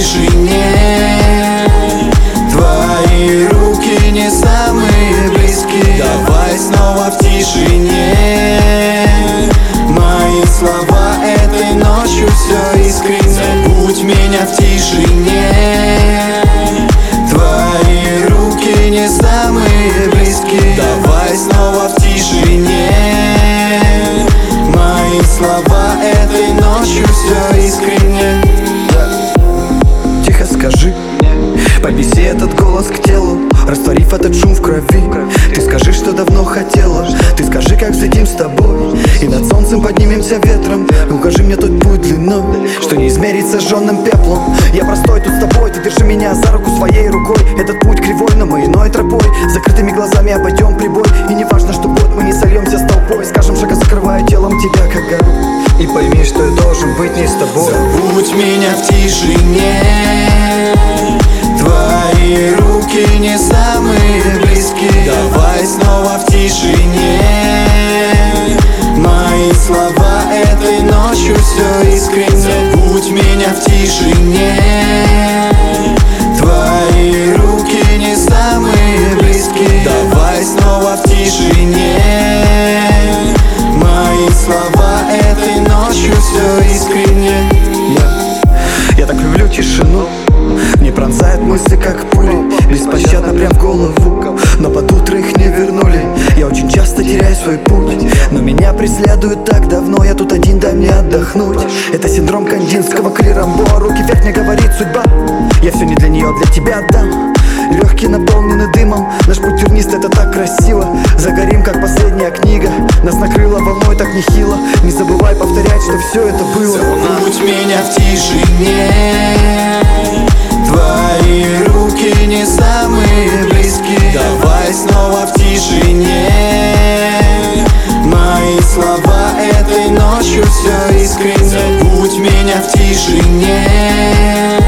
тишине. Твои руки не самые близкие. Давай снова в тишине. Мои слова этой ночью все искренне. Забудь меня в тишине. Твои руки не самые близкие. Давай снова в тишине. Мои слова этой ночью все искренне. Тихо скажи, поднеси этот голос к телу, растворив этот шум в крови. Ты скажи, что давно хотела. Ты скажи, как взлетим с тобой и над солнцем поднимемся ветром. Укажи мне тот путь длиной, что не измерить сожженным пеплом. Я простой тут с тобой, ты держи меня за руку своей рукой. Этот путь кривой, но мы иной тропой. Закрытыми глазами обойдем прибой. И не важно, что год мы не сольемся с толпой. Скажем шага, закрывая телом тебя, как гору. И пойми, что я должен быть не с тобой. Забудь меня в тишине. Твои руки не самые близкие. Давай снова в тишине. Мои слова этой ночью все искренне. Забудь меня в тишине. Твои руки не самые близкие. Давай снова в тишине. Мои слова этой ночью все искренне. Я так люблю тишину. Мне пронзает мысли, как пули, беспощадно прям в голову. Но под утро их не вернули. Я очень часто теряю свой путь, но меня преследуют так давно. Я тут один, дай мне отдохнуть. Это синдром кандинского Клирамбо. Руки вверх, мне говорит судьба. Я все не для нее, для тебя отдам. Легкие наполнены дымом. Наш путь тернист, это так красиво. Загорим, как последняя книга. Нас накрыло волной так нехило. Не забывай повторять, что все это было. Забудь меня в тишине. Твои руки не самые близкие. Давай снова в тишине. Мои слова этой ночью все искренне. Забудь меня в тишине.